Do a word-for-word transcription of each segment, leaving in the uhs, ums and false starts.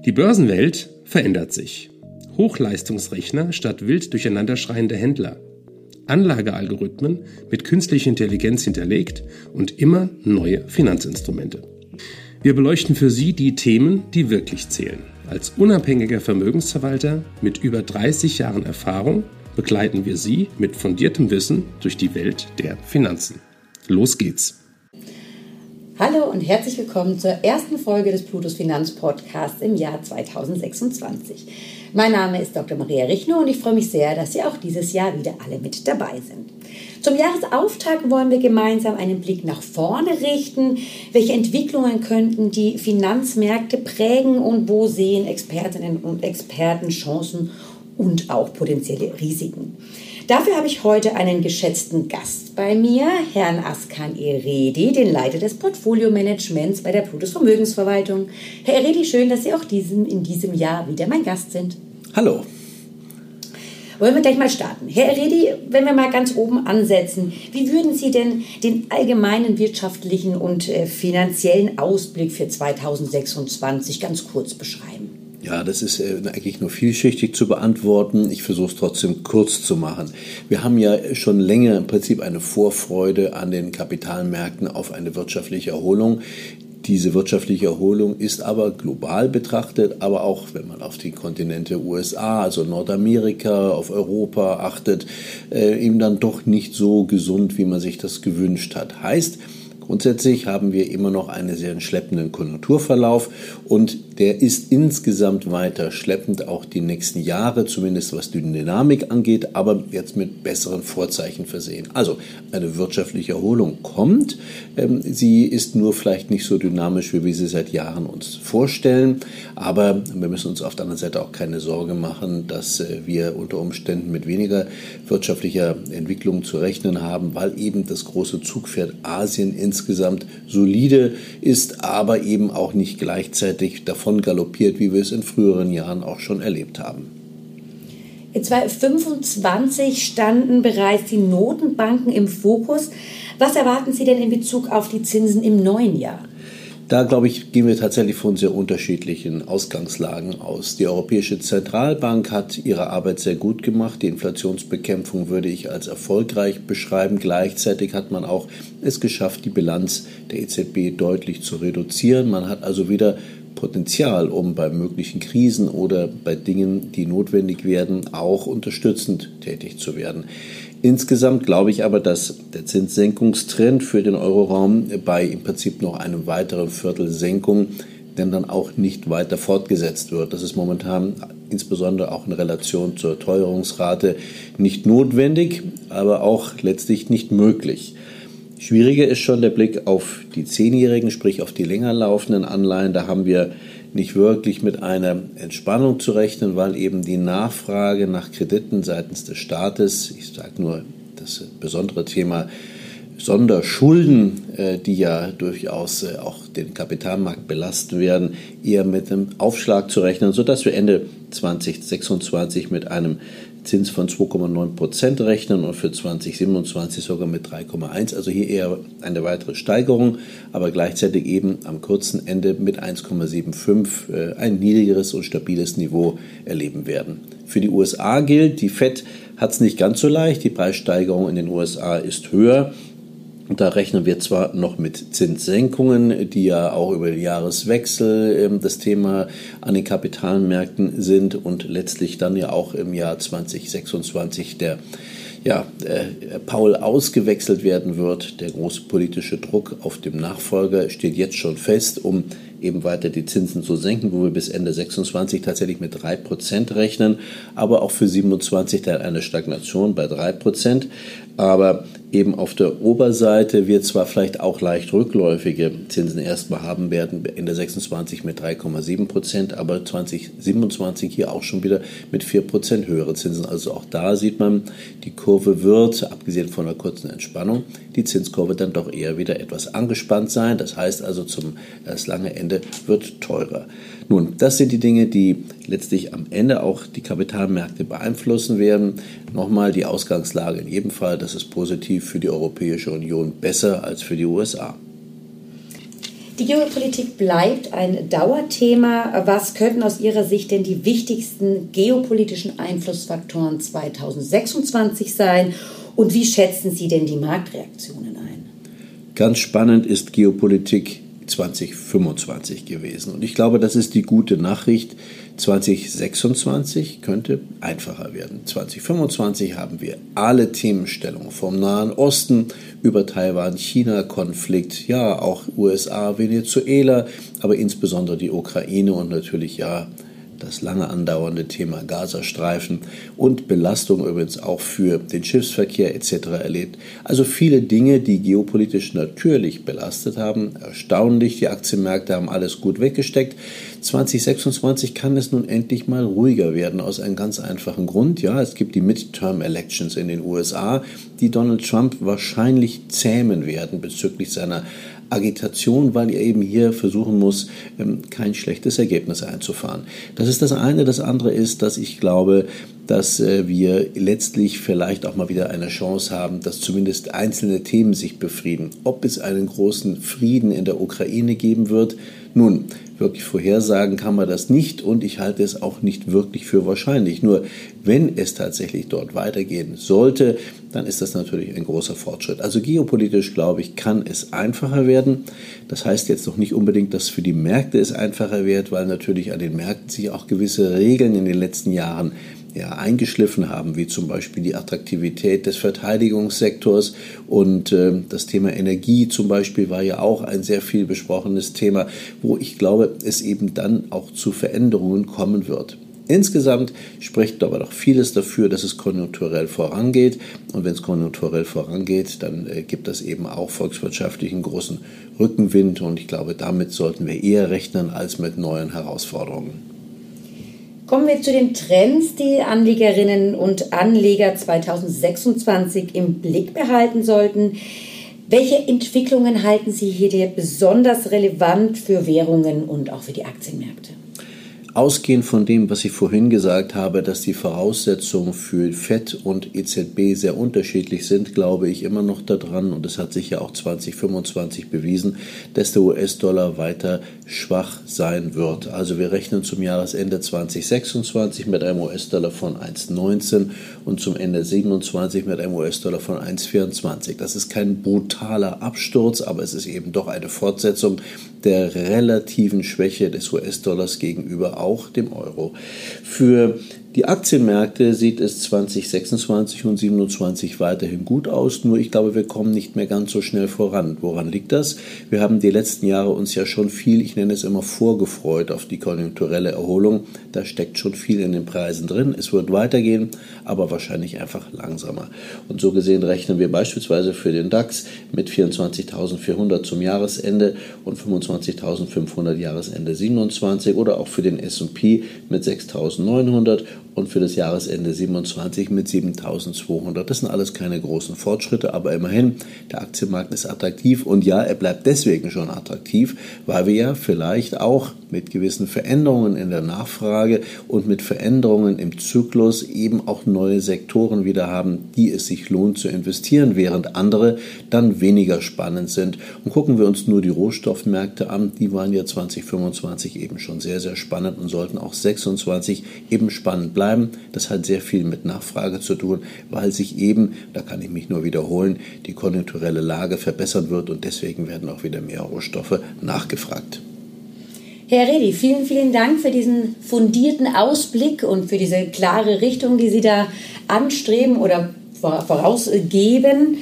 Die Börsenwelt verändert sich. Hochleistungsrechner statt wild durcheinanderschreiende Händler. Anlagealgorithmen mit künstlicher Intelligenz hinterlegt und immer neue Finanzinstrumente. Wir beleuchten für Sie die Themen, die wirklich zählen. Als unabhängiger Vermögensverwalter mit über dreißig Jahren Erfahrung begleiten wir Sie mit fundiertem Wissen durch die Welt der Finanzen. Los geht's! Hallo und herzlich willkommen zur ersten Folge des Plutos Finanz Podcasts im Jahr zweitausendsechsundzwanzig. Mein Name ist Doktor Maria Richner und ich freue mich sehr, dass Sie auch dieses Jahr wieder alle mit dabei sind. Zum Jahresauftakt wollen wir gemeinsam einen Blick nach vorne richten. Welche Entwicklungen könnten die Finanzmärkte prägen und wo sehen Expertinnen und Experten Chancen und auch potenzielle Risiken? Dafür habe ich heute einen geschätzten Gast bei mir, Herrn Askan Eredi, den Leiter des Portfolio-Managements bei der Plutos Vermögensverwaltung. Herr Eredi, schön, dass Sie auch diesem, in diesem Jahr wieder mein Gast sind. Hallo. Wollen wir gleich mal starten. Herr Eredi, wenn wir mal ganz oben ansetzen, wie würden Sie denn den allgemeinen wirtschaftlichen und äh, finanziellen Ausblick für zweitausendsechsundzwanzig ganz kurz beschreiben? Ja, das ist äh, eigentlich nur vielschichtig zu beantworten. Ich versuche es trotzdem kurz zu machen. Wir haben ja schon länger im Prinzip eine Vorfreude an den Kapitalmärkten auf eine wirtschaftliche Erholung. Diese wirtschaftliche Erholung ist aber global betrachtet, aber auch wenn man auf die Kontinente U S A, also Nordamerika, auf Europa achtet, äh, eben dann doch nicht so gesund, wie man sich das gewünscht hat. Heißt, grundsätzlich haben wir immer noch einen sehr schleppenden Konjunkturverlauf und der ist insgesamt weiter schleppend, auch die nächsten Jahre, zumindest was die Dynamik angeht, aber jetzt mit besseren Vorzeichen versehen. Also eine wirtschaftliche Erholung kommt, ähm, sie ist nur vielleicht nicht so dynamisch, wie wir sie seit Jahren uns vorstellen, aber wir müssen uns auf der anderen Seite auch keine Sorge machen, dass äh, wir unter Umständen mit weniger wirtschaftlicher Entwicklung zu rechnen haben, weil eben das große Zugpferd Asien insgesamt solide ist, aber eben auch nicht gleichzeitig davon galoppiert, wie wir es in früheren Jahren auch schon erlebt haben. In zweitausendfünfundzwanzig standen bereits die Notenbanken im Fokus. Was erwarten Sie denn in Bezug auf die Zinsen im neuen Jahr? Da, glaube ich, gehen wir tatsächlich von sehr unterschiedlichen Ausgangslagen aus. Die Europäische Zentralbank hat ihre Arbeit sehr gut gemacht. Die Inflationsbekämpfung würde ich als erfolgreich beschreiben. Gleichzeitig hat man auch es geschafft, die Bilanz der E Z B deutlich zu reduzieren. Man hat also wieder Potenzial, um bei möglichen Krisen oder bei Dingen, die notwendig werden, auch unterstützend tätig zu werden. Insgesamt glaube ich aber, dass der Zinssenkungstrend für den Euroraum bei im Prinzip noch einem weiteren Viertel Senkung denn dann auch nicht weiter fortgesetzt wird. Das ist momentan insbesondere auch in Relation zur Teuerungsrate nicht notwendig, aber auch letztlich nicht möglich. Schwieriger ist schon der Blick auf die Zehnjährigen, sprich auf die länger laufenden Anleihen. Da haben wir nicht wirklich mit einer Entspannung zu rechnen, weil eben die Nachfrage nach Krediten seitens des Staates, ich sage nur das besondere Thema Sonderschulden, die ja durchaus auch den Kapitalmarkt belasten werden, eher mit einem Aufschlag zu rechnen, sodass wir Ende zweitausendsechsundzwanzig mit einem Zins von zwei Komma neun Prozent rechnen und für zweitausendsiebenundzwanzig sogar mit drei Komma eins, also hier eher eine weitere Steigerung, aber gleichzeitig eben am kurzen Ende mit eins Komma fünfundsiebzig ein niedrigeres und stabiles Niveau erleben werden. Für die U S A gilt, die Fed hat es nicht ganz so leicht, die Preissteigerung in den U S A ist höher. Und da rechnen wir zwar noch mit Zinssenkungen, die ja auch über den Jahreswechsel äh, das Thema an den Kapitalmärkten sind und letztlich dann ja auch im Jahr zweitausendsechsundzwanzig der ja, äh, Paul ausgewechselt werden wird. Der große politische Druck auf dem Nachfolger steht jetzt schon fest, um eben weiter die Zinsen zu senken, wo wir bis Ende sechsundzwanzig tatsächlich mit drei Prozent rechnen, aber auch für siebenundzwanzig dann eine Stagnation bei drei Prozent. Aber eben auf der Oberseite wir zwar vielleicht auch leicht rückläufige Zinsen erstmal haben werden, Ende sechsundzwanzig mit drei Komma sieben Prozent, aber zweitausendsiebenundzwanzig hier auch schon wieder mit vier Prozent höhere Zinsen. Also auch da sieht man, die Kurve wird, abgesehen von einer kurzen Entspannung, die Zinskurve dann doch eher wieder etwas angespannt sein. Das heißt also, zum das lange Ende wird teurer. Nun, das sind die Dinge, die letztlich am Ende auch die Kapitalmärkte beeinflussen werden. Nochmal die Ausgangslage in jedem Fall, das ist positiv für die Europäische Union besser als für die U S A. Die Geopolitik bleibt ein Dauerthema. Was könnten aus Ihrer Sicht denn die wichtigsten geopolitischen Einflussfaktoren zweitausendsechsundzwanzig sein? Und wie schätzen Sie denn die Marktreaktionen ein? Ganz spannend ist Geopolitik zweitausendfünfundzwanzig gewesen. Und ich glaube, das ist die gute Nachricht. zweitausendsechsundzwanzig könnte einfacher werden. zweitausendfünfundzwanzig haben wir alle Themenstellungen vom Nahen Osten über Taiwan-China-Konflikt, ja auch U S A, Venezuela, aber insbesondere die Ukraine und natürlich ja das lange andauernde Thema Gazastreifen und Belastung übrigens auch für den Schiffsverkehr et cetera erlebt. Also viele Dinge, die geopolitisch natürlich belastet haben. Erstaunlich, die Aktienmärkte haben alles gut weggesteckt. zweitausendsechsundzwanzig kann es nun endlich mal ruhiger werden, aus einem ganz einfachen Grund. Ja, es gibt die Midterm-Elections in den U S A, die Donald Trump wahrscheinlich zähmen werden bezüglich seiner Agitation, weil er eben hier versuchen muss, kein schlechtes Ergebnis einzufahren. Das ist das eine. Das andere ist, dass ich glaube, dass wir letztlich vielleicht auch mal wieder eine Chance haben, dass zumindest einzelne Themen sich befrieden. Ob es einen großen Frieden in der Ukraine geben wird, nun, wirklich vorhersagen kann man das nicht und ich halte es auch nicht wirklich für wahrscheinlich. Nur wenn es tatsächlich dort weitergehen sollte, dann ist das natürlich ein großer Fortschritt. Also geopolitisch, glaube ich, kann es einfacher werden. Das heißt jetzt noch nicht unbedingt, dass für die Märkte es einfacher wird, weil natürlich an den Märkten sich auch gewisse Regeln in den letzten Jahren ja, eingeschliffen haben, wie zum Beispiel die Attraktivität des Verteidigungssektors und äh, das Thema Energie zum Beispiel war ja auch ein sehr viel besprochenes Thema, wo ich glaube, es eben dann auch zu Veränderungen kommen wird. Insgesamt spricht aber doch vieles dafür, dass es konjunkturell vorangeht und wenn es konjunkturell vorangeht, dann äh, gibt es eben auch volkswirtschaftlich einen großen Rückenwind und ich glaube, damit sollten wir eher rechnen als mit neuen Herausforderungen. Kommen wir zu den Trends, die Anlegerinnen und Anleger zweitausendsechsundzwanzig im Blick behalten sollten. Welche Entwicklungen halten Sie hier besonders relevant für Währungen und auch für die Aktienmärkte? Ausgehend von dem, was ich vorhin gesagt habe, dass die Voraussetzungen für Fed und E Z B sehr unterschiedlich sind, glaube ich immer noch daran, und es hat sich ja auch zweitausendfünfundzwanzig bewiesen, dass der U S-Dollar weiter schwach sein wird. Also wir rechnen zum Jahresende zweitausendsechsundzwanzig mit einem U S-Dollar von eins Komma neunzehn und zum Ende siebenundzwanzig mit einem U S-Dollar von eins Komma vierundzwanzig. Das ist kein brutaler Absturz, aber es ist eben doch eine Fortsetzung der relativen Schwäche des U S-Dollars gegenüber auch dem Euro. Für die Aktienmärkte sieht es zweitausendsechsundzwanzig und zweitausendsiebenundzwanzig weiterhin gut aus, nur ich glaube, wir kommen nicht mehr ganz so schnell voran. Woran liegt das? Wir haben die letzten Jahre uns ja schon viel, ich nenne es immer vorgefreut auf die konjunkturelle Erholung. Da steckt schon viel in den Preisen drin. Es wird weitergehen, aber wahrscheinlich einfach langsamer. Und so gesehen rechnen wir beispielsweise für den DAX mit vierundzwanzigtausendvierhundert zum Jahresende und fünfundzwanzigtausendfünfhundert Jahresende siebenundzwanzig oder auch für den S und P mit sechstausendneunhundert und für das Jahresende siebenundzwanzig mit siebentausendzweihundert. Das sind alles keine großen Fortschritte, aber immerhin, der Aktienmarkt ist attraktiv und ja, er bleibt deswegen schon attraktiv, weil wir ja vielleicht auch mit gewissen Veränderungen in der Nachfrage und mit Veränderungen im Zyklus eben auch neue Sektoren wieder haben, die es sich lohnt zu investieren, während andere dann weniger spannend sind. Und gucken wir uns nur die Rohstoffmärkte an, die waren ja zweitausendfünfundzwanzig eben schon sehr, sehr spannend und sollten auch sechsundzwanzig eben spannend bleiben. Das hat sehr viel mit Nachfrage zu tun, weil sich eben, da kann ich mich nur wiederholen, die konjunkturelle Lage verbessern wird und deswegen werden auch wieder mehr Rohstoffe nachgefragt. Herr Redi, vielen, vielen Dank für diesen fundierten Ausblick und für diese klare Richtung, die Sie da anstreben oder vorausgeben.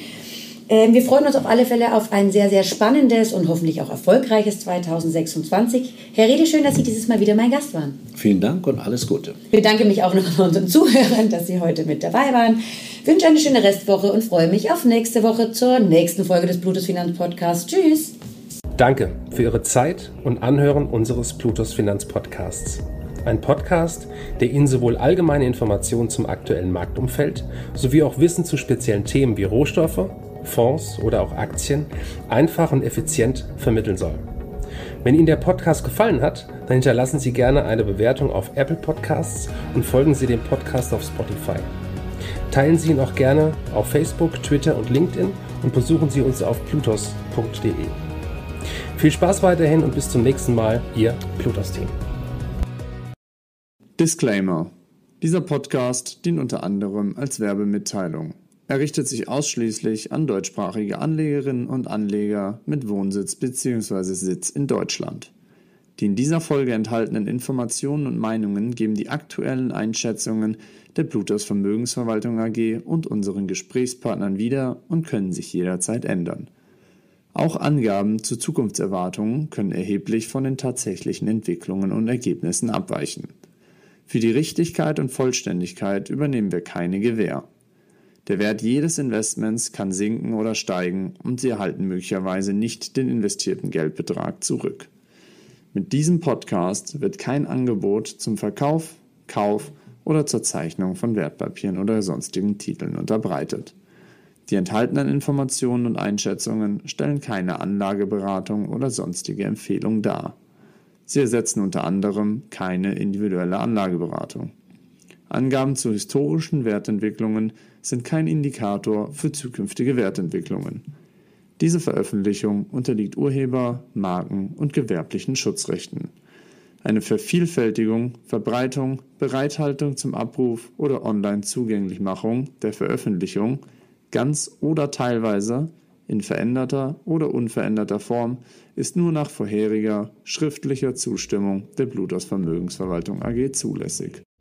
Wir freuen uns auf alle Fälle auf ein sehr, sehr spannendes und hoffentlich auch erfolgreiches zweitausendsechsundzwanzig. Herr Redi, schön, dass Sie dieses Mal wieder mein Gast waren. Vielen Dank und alles Gute. Ich bedanke mich auch noch an unseren Zuhörern, dass Sie heute mit dabei waren. Ich wünsche eine schöne Restwoche und freue mich auf nächste Woche zur nächsten Folge des Plutos Finanz Podcasts. Tschüss! Danke für Ihre Zeit und Anhören unseres Plutos Finanz Podcasts. Ein Podcast, der Ihnen sowohl allgemeine Informationen zum aktuellen Marktumfeld sowie auch Wissen zu speziellen Themen wie Rohstoffe, Fonds oder auch Aktien einfach und effizient vermitteln soll. Wenn Ihnen der Podcast gefallen hat, dann hinterlassen Sie gerne eine Bewertung auf Apple Podcasts und folgen Sie dem Podcast auf Spotify. Teilen Sie ihn auch gerne auf Facebook, Twitter und LinkedIn und besuchen Sie uns auf plutos punkt de. Viel Spaß weiterhin und bis zum nächsten Mal, Ihr Plutos-Team. Disclaimer: Dieser Podcast dient unter anderem als Werbemitteilung. Er richtet sich ausschließlich an deutschsprachige Anlegerinnen und Anleger mit Wohnsitz bzw. Sitz in Deutschland. Die in dieser Folge enthaltenen Informationen und Meinungen geben die aktuellen Einschätzungen der Plutos Vermögensverwaltung A G und unseren Gesprächspartnern wieder und können sich jederzeit ändern. Auch Angaben zu Zukunftserwartungen können erheblich von den tatsächlichen Entwicklungen und Ergebnissen abweichen. Für die Richtigkeit und Vollständigkeit übernehmen wir keine Gewähr. Der Wert jedes Investments kann sinken oder steigen und Sie erhalten möglicherweise nicht den investierten Geldbetrag zurück. Mit diesem Podcast wird kein Angebot zum Verkauf, Kauf oder zur Zeichnung von Wertpapieren oder sonstigen Titeln unterbreitet. Die enthaltenen Informationen und Einschätzungen stellen keine Anlageberatung oder sonstige Empfehlung dar. Sie ersetzen unter anderem keine individuelle Anlageberatung. Angaben zu historischen Wertentwicklungen sind kein Indikator für zukünftige Wertentwicklungen. Diese Veröffentlichung unterliegt Urheber-, Marken- und gewerblichen Schutzrechten. Eine Vervielfältigung, Verbreitung, Bereithaltung zum Abruf oder Online-Zugänglichmachung der Veröffentlichung, ganz oder teilweise, in veränderter oder unveränderter Form, ist nur nach vorheriger schriftlicher Zustimmung der Plutos Vermögensverwaltung A G zulässig.